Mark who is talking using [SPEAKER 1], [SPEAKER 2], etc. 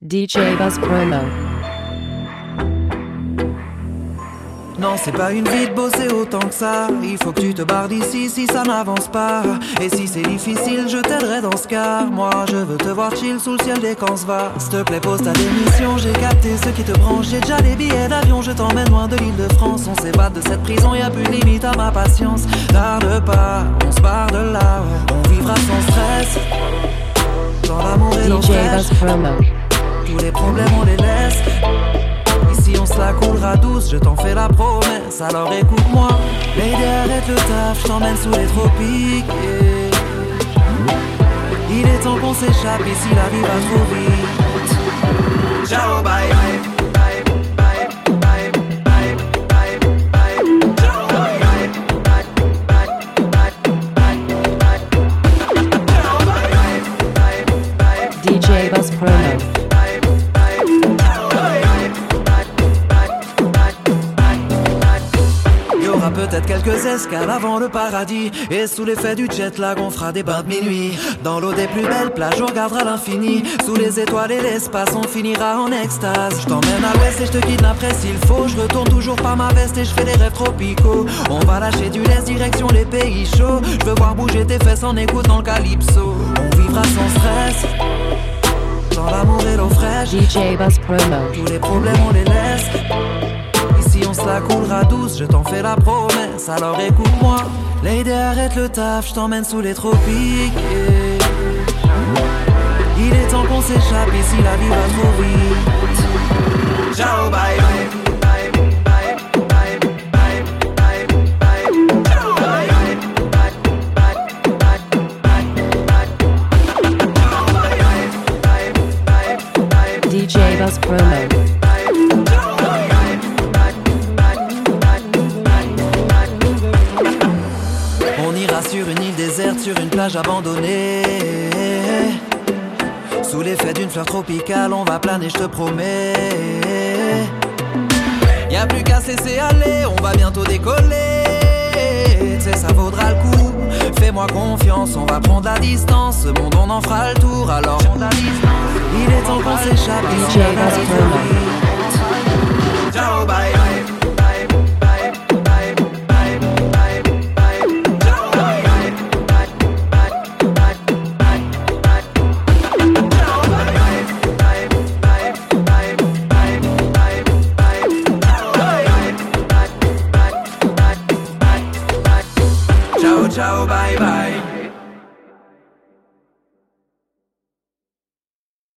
[SPEAKER 1] DJ Buzz Promo.
[SPEAKER 2] Non, c'est pas une vie de bosser autant que ça. Il faut que tu te barres d'ici si ça n'avance pas. Et si c'est difficile, je t'aiderai dans ce cas. Moi, je veux te voir chill sous le ciel dès qu'on se va. S'il te plaît, pose ta démission. J'ai capté ce qui te branche. J'ai déjà les billets d'avion. Je t'emmène loin de l'île de France. On s'évade de cette prison. Y'a plus de limite à ma patience. Tarde pas, on se barre de là. On vivra sans stress. Dans l'amour et dans le
[SPEAKER 1] DJ Buzz Promo.
[SPEAKER 2] Tous les problèmes, on les laisse. Ici on se la coulera douce, je t'en fais la promesse, alors écoute-moi. Lady, arrête le taf, je t'emmène sous les tropiques, yeah. Il est temps qu'on s'échappe, ici la vie va trop vite. Ciao, bye, bye, bye, bye, bye, bye, bye, bye. Ciao, bye, bye, bye, bye, bye, bye. Ciao, bye, bye, bye.
[SPEAKER 1] DJ Buzz Promo.
[SPEAKER 2] Peut-être quelques escales avant le paradis. Et sous l'effet du jet lag on fera des bains de minuit. Dans l'eau des plus belles plages on regardera l'infini. Sous les étoiles et l'espace on finira en extase. Je t'emmène à l'ouest et je te kidnapperai s'il faut. Je retourne toujours par ma veste et je fais des rêves tropicaux. On va lâcher du lest direction les pays chauds. Je veux voir bouger tes fesses en écoutant le calypso. On vivra sans stress. Dans l'amour et l'eau fraîche.
[SPEAKER 1] DJ Buzz Promo.
[SPEAKER 2] Tous les problèmes on les laisse. Si on se la coulera douce, je t'en fais la promesse, alors écoute-moi. Lady, arrête le taf, je t'emmène sous les tropiques, yeah. Il est temps qu'on s'échappe, ici la vie va trop vite. Ciao, bye, bye, bye, bye, bye, bye, bye, bye. Ciao, bye, bye, bye, bye, bye, bye.
[SPEAKER 1] DJ Buzz Promo.
[SPEAKER 2] Sur une île déserte, sur une plage abandonnée. Sous l'effet d'une fleur tropicale, on va planer, je te promets. Y'a plus qu'à se laisser aller, on va bientôt décoller. T'sais, ça vaudra le coup. Fais-moi confiance, on va prendre la distance. Ce monde, on en fera le tour, alors il est temps qu'on s'échappe.
[SPEAKER 1] DJ Buzz Promo.
[SPEAKER 2] Ciao, bye.